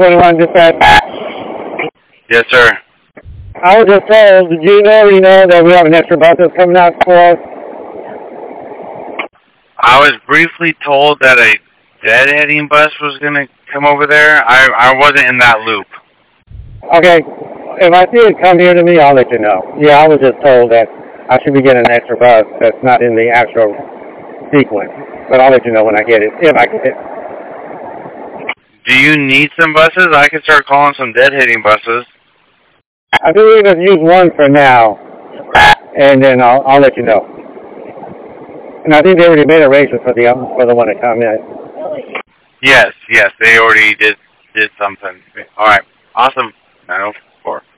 21 dispatch. Yes, sir. I was just told, did you already know that we have an extra bus that's coming out for us? I was briefly told that a deadheading bus was going to come over there. I wasn't in that loop. Okay, if I see it come here to me, I'll let you know. Yeah, I was just told that I should be getting an extra bus that's not in the actual sequence. But I'll let you know when I get it, if I get it. Do you need some buses? I can start calling some deadheading buses. I think we just use one for now, and then I'll let you know. And I think they already made arrangements for the one to come in. Yes, they already did something. All right, awesome. 904.